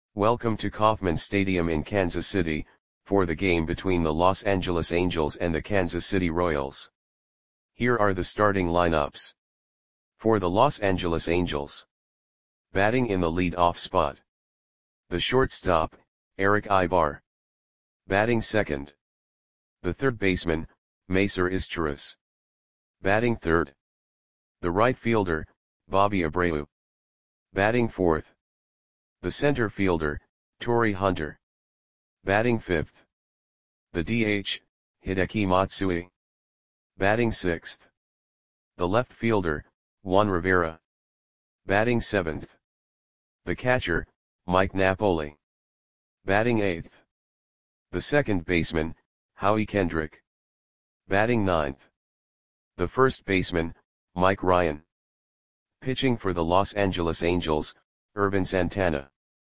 Welcome to Kauffman Stadium in Kansas City, for the game between the Los Angeles Angels and the Kansas City Royals. Here are the starting lineups. For the Los Angeles Angels. Batting in the lead-off spot. The shortstop, Erick Aybar. Batting second. The third baseman, Macer Izturis. Batting third. The right fielder, Bobby Abreu. Batting fourth. The center fielder, Torii Hunter. Batting fifth. The DH, Hideki Matsui. Batting sixth. The left fielder, Juan Rivera. Batting seventh. The catcher, Mike Napoli. Batting eighth. The second baseman, Howie Kendrick. Batting ninth. The first baseman, Mike Ryan. Pitching for the Los Angeles Angels, Ervin Santana.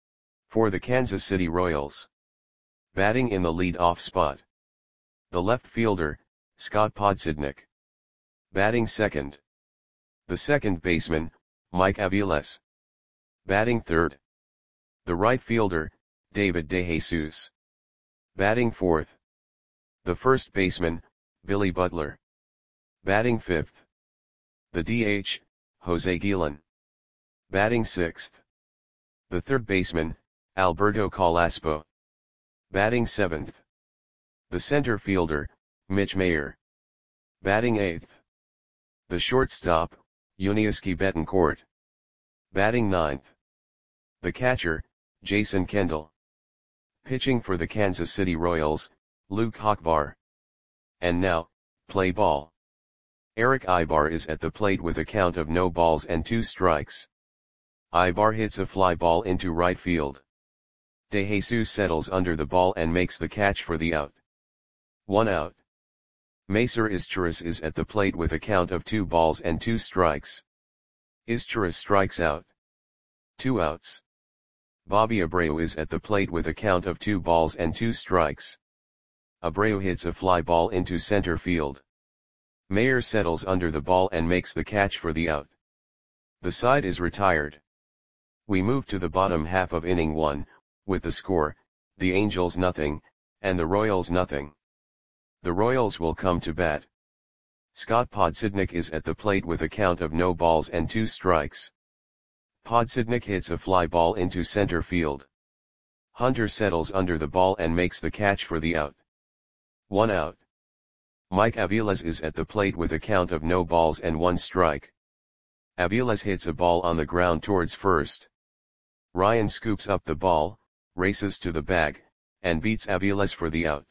For the Kansas City Royals. Batting in the lead-off spot. The left fielder, Scott Podsednik. Batting second. The second baseman, Mike Aviles. Batting third. The right fielder, David DeJesus. Batting fourth. The first baseman, Billy Butler. Batting fifth. The DH, Jose Guillen. Batting sixth. The third baseman, Alberto Calaspo. Batting seventh. The center fielder, Mitch Mayer. Batting eighth. The shortstop, Yuniesky Betancourt. Batting ninth. The catcher, Jason Kendall. Pitching for the Kansas City Royals, Luke Hochvar. And now, play ball. Erick Aybar is at the plate with a count of no balls and 2 strikes. Aybar hits a fly ball into right field. DeJesus settles under the ball and makes the catch for the out. 1 out. Macer Izturis is at the plate with a count of 2 balls and 2 strikes. Izturis strikes out. 2 outs. Bobby Abreu is at the plate with a count of 2 balls and 2 strikes. Abreu hits a fly ball into center field. Mayer settles under the ball and makes the catch for the out. The side is retired. We move to the bottom half of inning 1, with the score, the Angels nothing, and the Royals nothing. The Royals will come to bat. Scott Podsednik is at the plate with a count of no balls and 2 strikes. Podsednik hits a fly ball into center field. Hunter settles under the ball and makes the catch for the out. 1 out. Mike Aviles is at the plate with a count of no balls and 1 strike. Aviles hits a ball on the ground towards first. Ryan scoops up the ball, races to the bag, and beats Aviles for the out.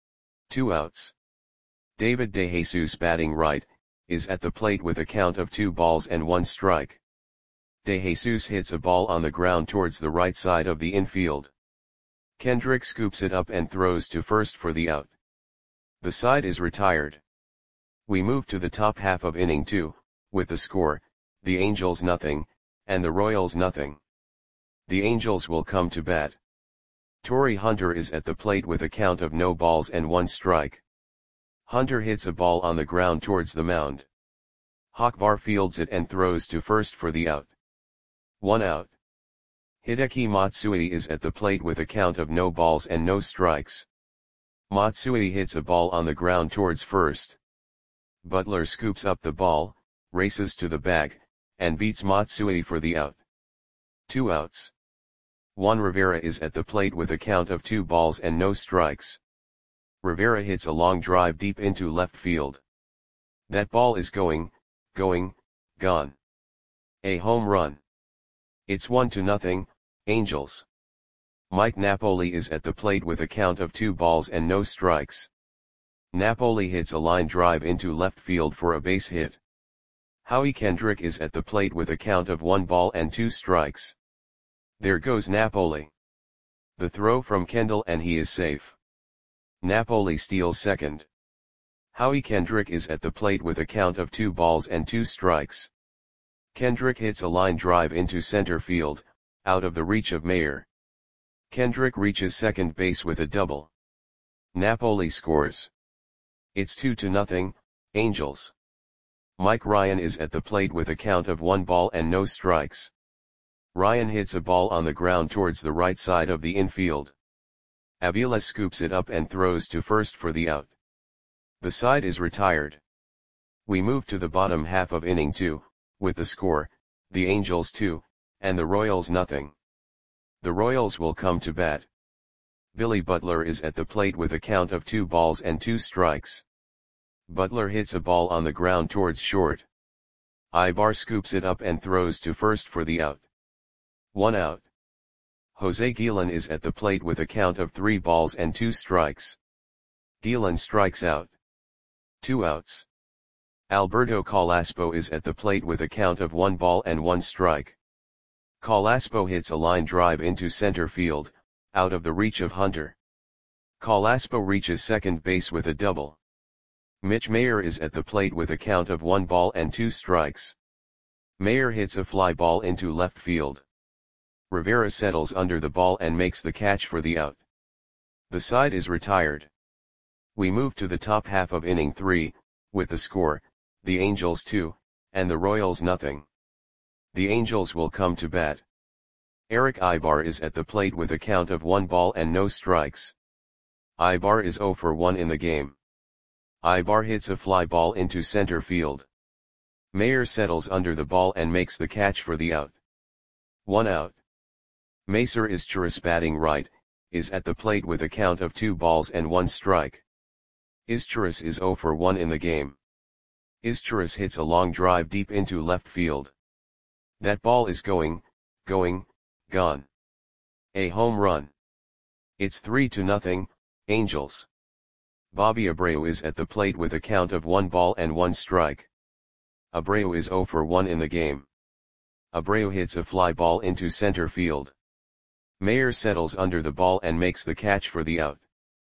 2 outs. David DeJesus, batting right, is at the plate with a count of 2 balls and 1 strike. DeJesus hits a ball on the ground towards the right side of the infield. Kendrick scoops it up and throws to first for the out. The side is retired. We move to the top half of inning 2, with the score, the Angels nothing, and the Royals nothing. The Angels will come to bat. Torii Hunter is at the plate with a count of no balls and 1 strike. Hunter hits a ball on the ground towards the mound. Hochvar fields it and throws to first for the out. 1 out. Hideki Matsui is at the plate with a count of no balls and no strikes. Matsui hits a ball on the ground towards first. Butler scoops up the ball, races to the bag, and beats Matsui for the out. 2 outs. Juan Rivera is at the plate with a count of 2 balls and no strikes. Rivera hits a long drive deep into left field. That ball is gone. A home run. It's 1-0, Angels. Mike Napoli is at the plate with a count of 2 balls and no strikes. Napoli hits a line drive into left field for a base hit. Howie Kendrick is at the plate with a count of 1 ball and 2 strikes. There goes Napoli. The throw from Kendall and he is safe. Napoli steals second. Howie Kendrick is at the plate with a count of 2 balls and 2 strikes. Kendrick hits a line drive into center field, out of the reach of Mayer. Kendrick reaches second base with a double. Napoli scores. It's 2-0, Angels. Mike Ryan is at the plate with a count of 1 ball and no strikes. Ryan hits a ball on the ground towards the right side of the infield. Aviles scoops it up and throws to first for the out. The side is retired. We move to the bottom half of inning 2, with the score, the Angels 2, and the Royals nothing. The Royals will come to bat. Billy Butler is at the plate with a count of 2 balls and 2 strikes. Butler hits a ball on the ground towards short. Ibar scoops it up and throws to first for the out. 1 out. Jose Guillen is at the plate with a count of 3 balls and 2 strikes. Guillen strikes out. 2 outs. Alberto Calaspo is at the plate with a count of 1 ball and 1 strike. Calaspo hits a line drive into center field, out of the reach of Hunter. Calaspo reaches second base with a double. Mitch Mayer is at the plate with a count of 1 ball and 2 strikes. Mayer hits a fly ball into left field. Rivera settles under the ball and makes the catch for the out. The side is retired. We move to the top half of inning 3, with the score, the Angels 2, and the Royals nothing. The Angels will come to bat. Eric Ibar is at the plate with a count of 1 ball and no strikes. Ibar is 0 for 1 in the game. Ibar hits a fly ball into center field. Mayer settles under the ball and makes the catch for the out. 1 out. Macer Izturis batting right, is at the plate with a count of 2 balls and 1 strike. Izturis is 0 for 1 in the game. Izturis hits a long drive deep into left field. That ball is going, gone. A home run. It's 3-0, Angels. Bobby Abreu is at the plate with a count of 1 ball and 1 strike. Abreu is 0 for 1 in the game. Abreu hits a fly ball into center field. Mayer settles under the ball and makes the catch for the out.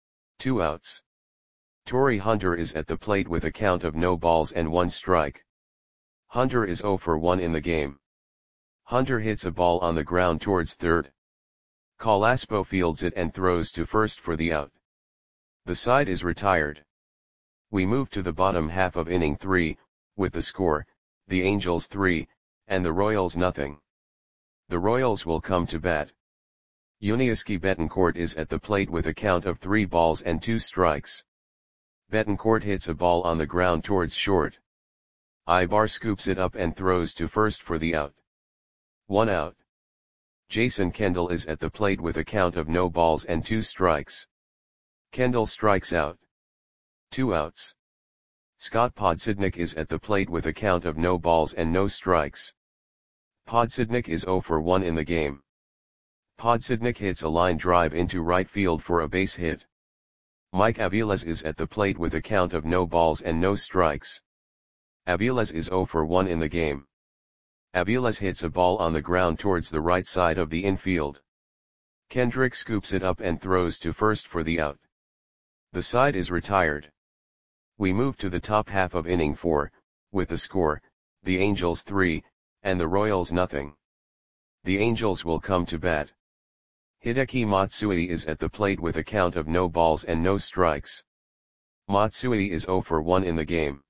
2 outs. Torii Hunter is at the plate with a count of no balls and 1 strike. Hunter is 0 for 1 in the game. Hunter hits a ball on the ground towards third. Calaspo fields it and throws to first for the out. The side is retired. We move to the bottom half of inning 3, with the score, the Angels 3, and the Royals nothing. The Royals will come to bat. Yuniesky Betancourt is at the plate with a count of 3 balls and 2 strikes. Betancourt hits a ball on the ground towards short. Ibar scoops it up and throws to first for the out. 1 out. Jason Kendall is at the plate with a count of no balls and 2 strikes. Kendall strikes out. 2 outs. Scott Podsednik is at the plate with a count of no balls and no strikes. Podsednik is 0 for 1 in the game. Podsednik hits a line drive into right field for a base hit. Mike Aviles is at the plate with a count of no balls and no strikes. Aviles is 0 for 1 in the game. Aviles hits a ball on the ground towards the right side of the infield. Kendrick scoops it up and throws to first for the out. The side is retired. We move to the top half of inning 4, with the score, the Angels 3, and the Royals nothing. The Angels will come to bat. Hideki Matsui is at the plate with a count of no balls and no strikes. Matsui is 0 for 1 in the game.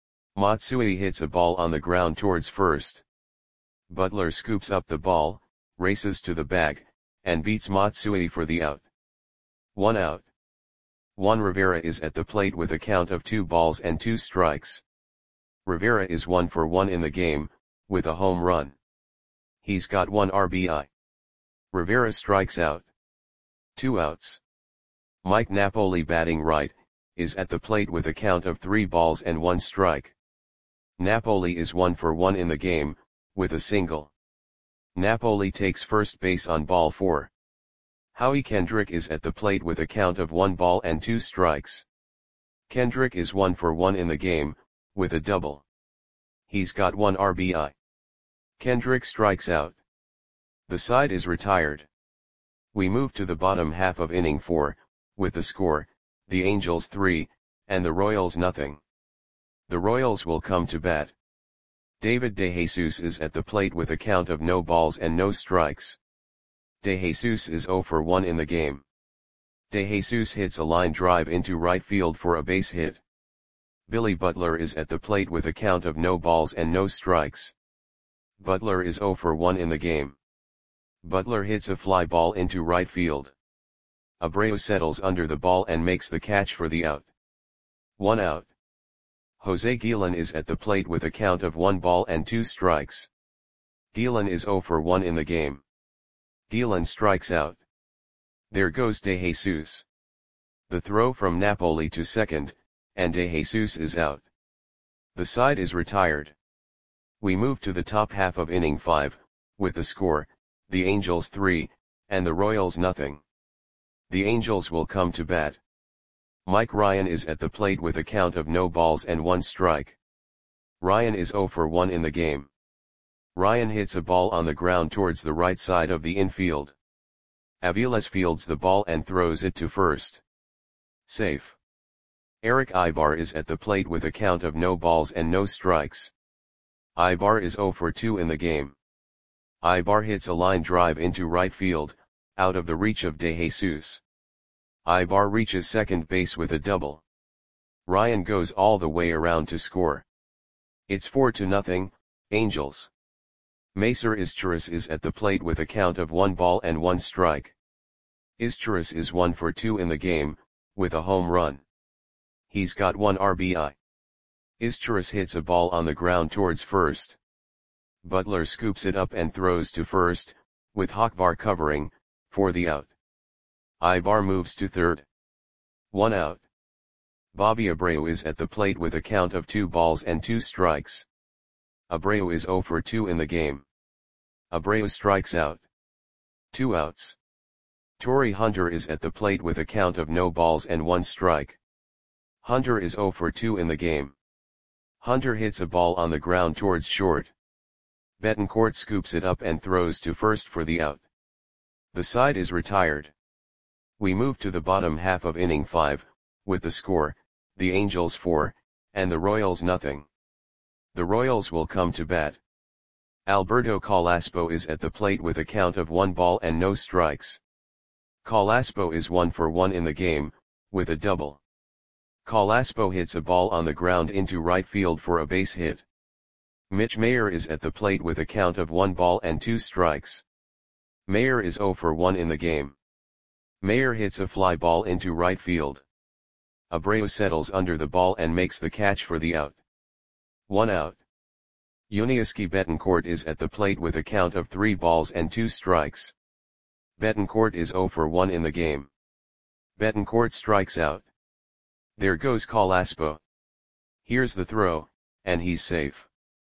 Matsui hits a ball on the ground towards first. Butler scoops up the ball, races to the bag, and beats Matsui for the out. 1 out. Juan Rivera is at the plate with a count of 2 balls and 2 strikes. Rivera is 1 for 1 in the game, with a home run. He's got 1 RBI. Rivera strikes out. 2 outs. Mike Napoli batting right, is at the plate with a count of 3 balls and 1 strike. Napoli is 1 for 1 in the game, with a single. Napoli takes first base on ball 4. Howie Kendrick is at the plate with a count of 1 ball and 2 strikes. Kendrick is 1 for 1 in the game, with a double. He's got 1 RBI. Kendrick strikes out. The side is retired. We move to the bottom half of inning 4, with the score, the Angels 3, and the Royals nothing. The Royals will come to bat. David DeJesus is at the plate with a count of no balls and no strikes. DeJesus is 0 for 1 in the game. DeJesus hits a line drive into right field for a base hit. Billy Butler is at the plate with a count of no balls and no strikes. Butler is 0 for 1 in the game. Butler hits a fly ball into right field. Abreu settles under the ball and makes the catch for the out. 1 out. Jose Guillen is at the plate with a count of 1 ball and 2 strikes. Guillen is 0 for 1 in the game. Guillen strikes out. There goes De Jesus. The throw from Napoli to second, and De Jesus is out. The side is retired. We move to the top half of inning 5, with the score, the Angels 3, and the Royals nothing. The Angels will come to bat. Mike Ryan is at the plate with a count of no balls and 1 strike. Ryan is 0 for 1 in the game. Ryan hits a ball on the ground towards the right side of the infield. Aviles fields the ball and throws it to first. Safe. Eric Ibar is at the plate with a count of no balls and no strikes. Ibar is 0 for 2 in the game. Ibar hits a line drive into right field, out of the reach of De Jesus. Ibar reaches second base with a double. Ryan goes all the way around to score. It's 4-0, Angels. Macer Izturis is at the plate with a count of 1 ball and 1 strike. Izturis is 1 for 2 in the game, with a home run. He's got 1 RBI. Izturis hits a ball on the ground towards first. Butler scoops it up and throws to first, with Hawkvar covering, for the out. Ibar moves to third. 1 out. Bobby Abreu is at the plate with a count of 2 balls and 2 strikes. Abreu is 0 for 2 in the game. Abreu strikes out. 2 outs. Torii Hunter is at the plate with a count of no balls and 1 strike. Hunter is 0 for 2 in the game. Hunter hits a ball on the ground towards short. Betancourt scoops it up and throws to first for the out. The side is retired. We move to the bottom half of inning 5, with the score, the Angels 4, and the Royals nothing. The Royals will come to bat. Alberto Calaspo is at the plate with a count of 1 ball and no strikes. Calaspo is 1 for 1 in the game, with a double. Calaspo hits a ball on the ground into right field for a base hit. Mitch Mayer is at the plate with a count of 1 ball and 2 strikes. Mayer is 0 for 1 in the game. Mayer hits a fly ball into right field. Abreu settles under the ball and makes the catch for the out. 1 out. Yuniesky Betancourt is at the plate with a count of 3 balls and 2 strikes. Betancourt is 0 for 1 in the game. Betancourt strikes out. There goes Calaspo. Here's the throw, and he's safe.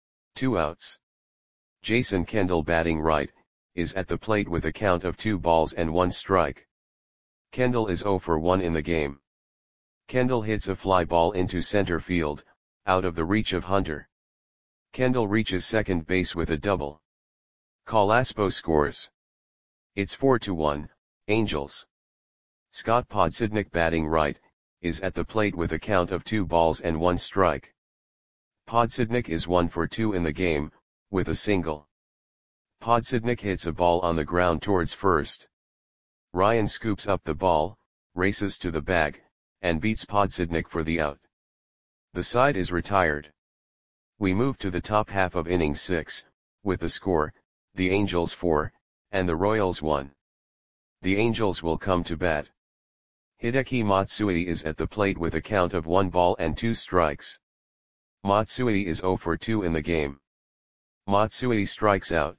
2 outs. Jason Kendall batting right, is at the plate with a count of 2 balls and 1 strike. Kendall is 0 for 1 in the game. Kendall hits a fly ball into center field, out of the reach of Hunter. Kendall reaches second base with a double. Calaspo scores. It's 4-1, Angels. Scott Podsednik batting right, is at the plate with a count of 2 balls and 1 strike. Podsednik is 1 for 2 in the game, with a single. Podsednik hits a ball on the ground towards first. Ryan scoops up the ball, races to the bag, and beats Podsednik for the out. The side is retired. We move to the top half of inning 6, with the score, the Angels 4, and the Royals 1. The Angels will come to bat. Hideki Matsui is at the plate with a count of 1 ball and 2 strikes. Matsui is 0 for 2 in the game. Matsui strikes out.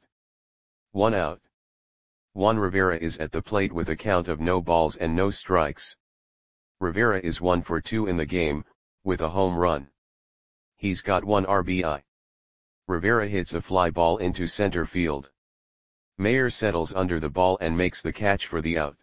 1 out. Juan Rivera is at the plate with a count of no balls and no strikes. Rivera is 1 for 2 in the game, with a home run. He's got 1 RBI. Rivera hits a fly ball into center field. Mayer settles under the ball and makes the catch for the out.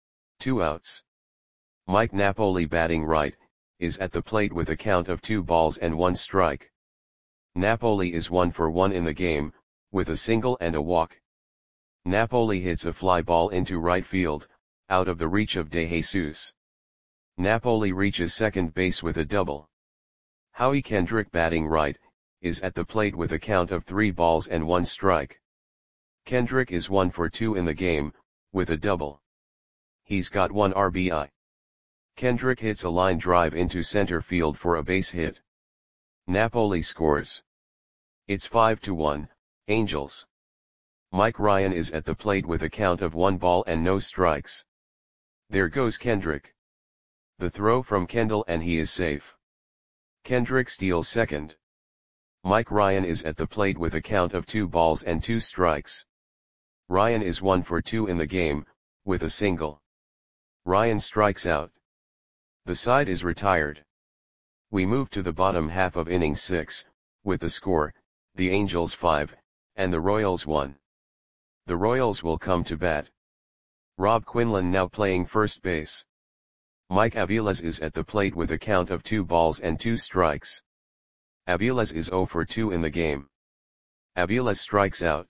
2 outs. Mike Napoli batting right, is at the plate with a count of 2 balls and 1 strike. Napoli is 1 for 1 in the game, with a single and a walk. Napoli hits a fly ball into right field, out of the reach of De Jesus. Napoli reaches second base with a double. Howie Kendrick batting right, is at the plate with a count of 3 balls and 1 strike. Kendrick is 1 for 2 in the game, with a double. He's got 1 RBI. Kendrick hits a line drive into center field for a base hit. Napoli scores. It's 5-1, Angels. Mike Ryan is at the plate with a count of 1 ball and no strikes. There goes Kendrick. The throw from Kendall and he is safe. Kendrick steals second. Mike Ryan is at the plate with a count of 2 balls and 2 strikes. Ryan is 1 for 2 in the game, with a single. Ryan strikes out. The side is retired. We move to the bottom half of inning 6, with the score, the Angels 5, and the Royals 1. The Royals will come to bat. Rob Quinlan now playing first base. Mike Aviles is at the plate with a count of 2 balls and 2 strikes. Aviles is 0 for 2 in the game. Aviles strikes out.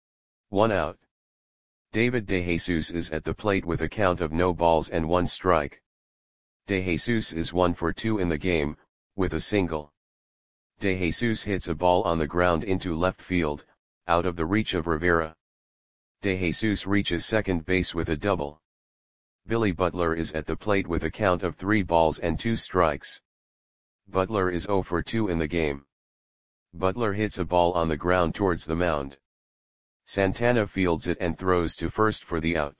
1 out. David DeJesus is at the plate with a count of no balls and 1 strike. DeJesus is 1 for 2 in the game, with a single. DeJesus hits a ball on the ground into left field, out of the reach of Rivera. DeJesus reaches second base with a double. Billy Butler is at the plate with a count of 3 balls and 2 strikes. Butler is 0 for 2 in the game. Butler hits a ball on the ground towards the mound. Santana fields it and throws to first for the out.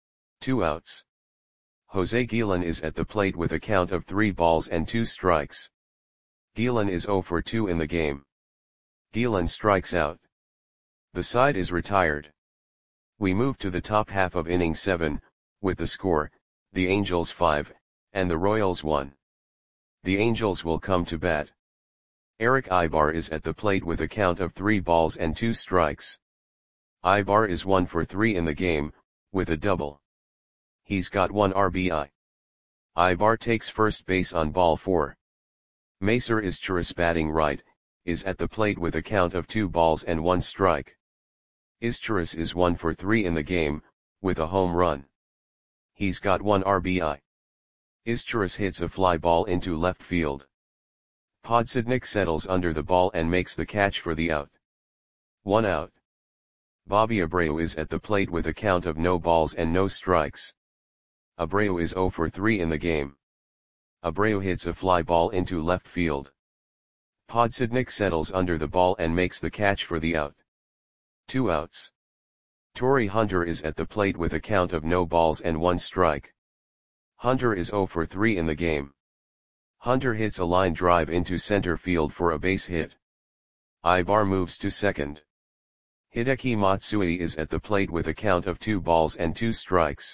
2 outs. Jose Guillen is at the plate with a count of 3 balls and 2 strikes. Guillen is 0 for 2 in the game. Guillen strikes out. The side is retired. We move to the top half of inning 7, with the score, the Angels 5, and the Royals 1. The Angels will come to bat. Eric Ibar is at the plate with a count of 3 balls and 2 strikes. Ibar is 1 for 3 in the game, with a double. He's got 1 RBI. Ibar takes first base on ball 4. Macer Izturis batting right, is at the plate with a count of 2 balls and 1 strike. Izturis is 1 for 3 in the game, with a home run. He's got 1 RBI. Izturis hits a fly ball into left field. Podsednik settles under the ball and makes the catch for the out. 1 out. Bobby Abreu is at the plate with a count of no balls and no strikes. Abreu is 0 for 3 in the game. Abreu hits a fly ball into left field. Podsednik settles under the ball and makes the catch for the out. 2 outs. Torrey Hunter is at the plate with a count of no balls and 1 strike. Hunter is 0 for 3 in the game. Hunter hits a line drive into center field for a base hit. Ibar moves to second. Hideki Matsui is at the plate with a count of 2 balls and 2 strikes.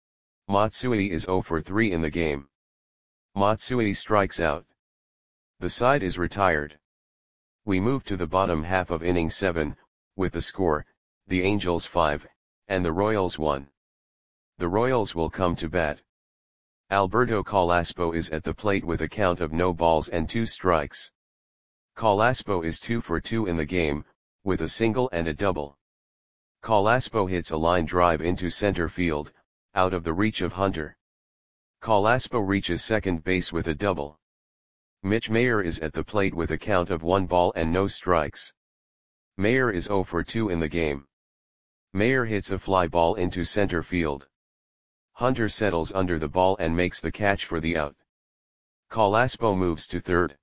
Matsui is 0 for 3 in the game. Matsui strikes out. The side is retired. We move to the bottom half of inning 7, with the score, the Angels 5, and the Royals 1. The Royals will come to bat. Alberto Calaspo is at the plate with a count of no balls and 2 strikes. Calaspo is 2 for 2 in the game, with a single and a double. Calaspo hits a line drive into center field, out of the reach of Hunter. Calaspo reaches second base with a double. Mitch Mayer is at the plate with a count of 1 ball and no strikes. Mayer is 0 for 2 in the game. Mayer hits a fly ball into center field. Hunter settles under the ball and makes the catch for the out. Calaspo moves to third.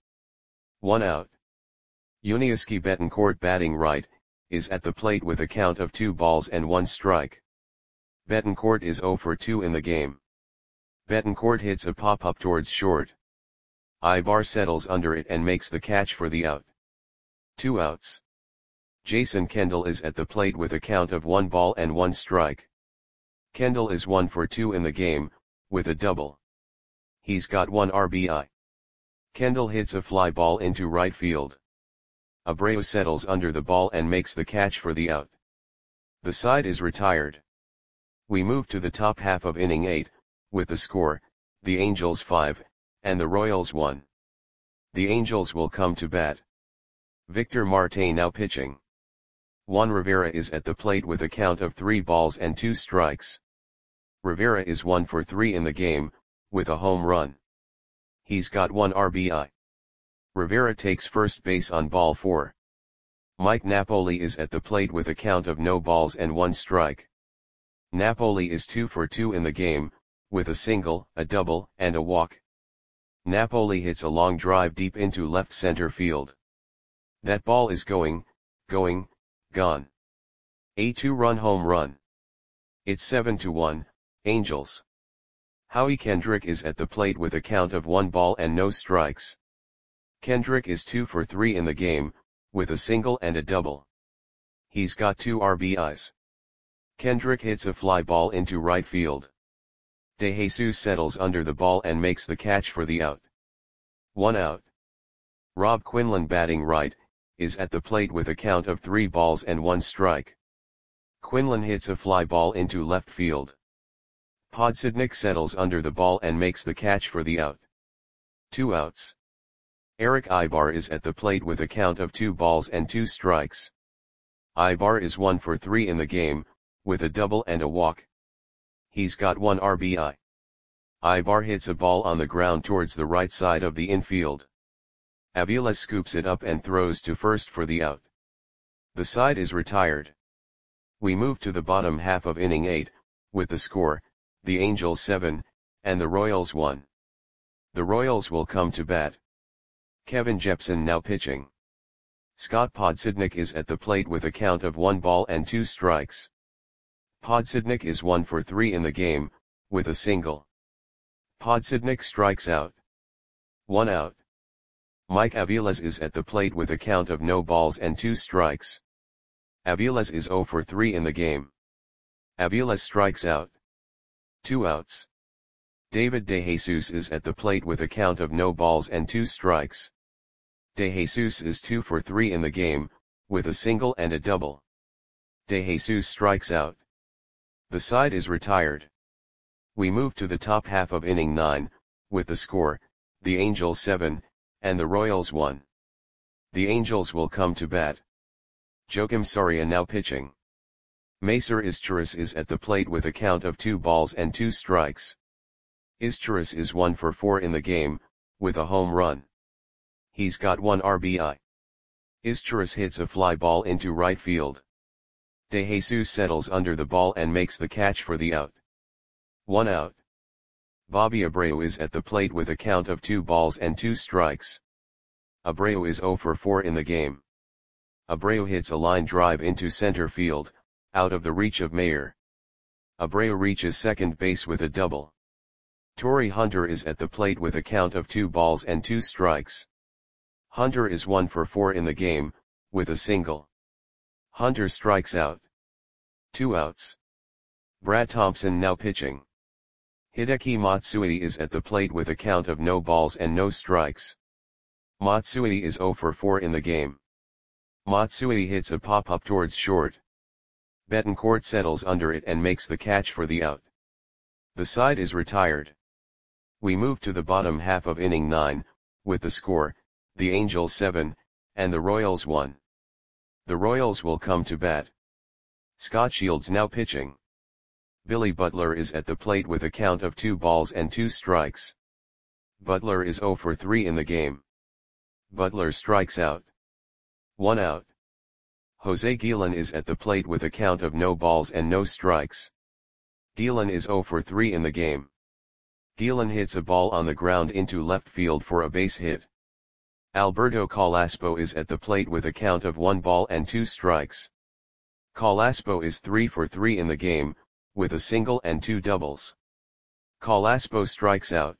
1 out. Yuniesky Betancourt batting right, is at the plate with a count of 2 balls and 1 strike. Betancourt is 0 for 2 in the game. Betancourt hits a pop-up towards short. Ibar settles under it and makes the catch for the out. 2 outs. Jason Kendall is at the plate with a count of 1 ball and 1 strike. Kendall is 1 for 2 in the game, with a double. He's got 1 RBI. Kendall hits a fly ball into right field. Abreu settles under the ball and makes the catch for the out. The side is retired. We move to the top half of inning 8, with the score, the Angels 5, and the Royals 1. The Angels will come to bat. Victor Marte now pitching. Juan Rivera is at the plate with a count of 3 balls and 2 strikes. Rivera is 1 for 3 in the game, with a home run. He's got 1 RBI. Rivera takes first base on ball 4. Mike Napoli is at the plate with a count of no balls and 1 strike. Napoli is 2 for 2 in the game, with a single, a double, and a walk. Napoli hits a long drive deep into left center field. That ball is gone. A two-run home run. It's 7-1, Angels. Howie Kendrick is at the plate with a count of 1 ball and no strikes. Kendrick is 2 for 3 in the game, with a single and a double. He's got 2 RBIs. Kendrick hits a fly ball into right field. DeJesus settles under the ball and makes the catch for the out. 1 out. Rob Quinlan, batting right, is at the plate with a count of 3 balls and 1 strike. Quinlan hits a fly ball into left field. Podsednik settles under the ball and makes the catch for the out. 2 outs. Erick Aybar is at the plate with a count of 2 balls and 2 strikes. Aybar is 1 for 3 in the game, with a double and a walk. He's got 1 RBI. Aybar hits a ball on the ground towards the right side of the infield. Aviles scoops it up and throws to first for the out. The side is retired. We move to the bottom half of inning 8, with the score, the Angels 7, and the Royals 1. The Royals will come to bat. Kevin Jepson now pitching. Scott Podsednik is at the plate with a count of 1 ball and 2 strikes. Podsednik is 1 for 3 in the game, with a single. Podsednik strikes out. 1 out. Mike Aviles is at the plate with a count of no balls and 2 strikes. Aviles is 0 for 3 in the game. Aviles strikes out. 2 outs. David DeJesus is at the plate with a count of no balls and 2 strikes. DeJesus is 2 for 3 in the game, with a single and a double. DeJesus strikes out. The side is retired. We move to the top half of inning 9, with the score, the Angels 7, and the Royals 1. The Angels will come to bat. Joakim Soria now pitching. Macer Izturis is at the plate with a count of 2 balls and 2 strikes. Izturis is 1 for 4 in the game, with a home run. He's got 1 RBI. Izturis hits a fly ball into right field. DeJesus settles under the ball and makes the catch for the out. 1 out. Bobby Abreu is at the plate with a count of 2 balls and 2 strikes. Abreu is 0 for 4 in the game. Abreu hits a line drive into center field, out of the reach of Mayer. Abreu reaches second base with a double. Torii Hunter is at the plate with a count of 2 balls and 2 strikes. Hunter is 1 for 4 in the game, with a single. Hunter strikes out. 2 outs. Brad Thompson now pitching. Hideki Matsui is at the plate with a count of no balls and no strikes. Matsui is 0 for 4 in the game. Matsui hits a pop-up towards short. Betancourt settles under it and makes the catch for the out. The side is retired. We move to the bottom half of inning 9, with the score, the Angels 7, and the Royals 1. The Royals will come to bat. Scott Shields now pitching. Billy Butler is at the plate with a count of 2 balls and 2 strikes. Butler is 0 for 3 in the game. Butler strikes out. 1 out. Jose Guillen is at the plate with a count of no balls and no strikes. Guillen is 0 for 3 in the game. Guillen hits a ball on the ground into left field for a base hit. Alberto Calaspo is at the plate with a count of 1 ball and 2 strikes. Calaspo is 3 for 3 in the game, with a single and 2 doubles. Calaspo strikes out.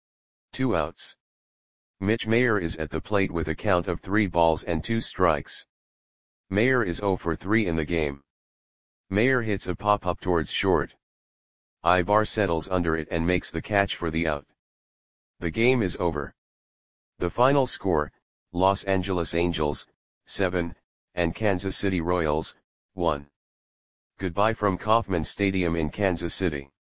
2 outs. Mitch Mayer is at the plate with a count of 3 balls and 2 strikes. Mayer is 0 for 3 in the game. Mayer hits a pop-up towards short. Aybar settles under it and makes the catch for the out. The game is over. The final score, Los Angeles Angels, 7, and Kansas City Royals, 1. Goodbye from Kauffman Stadium in Kansas City.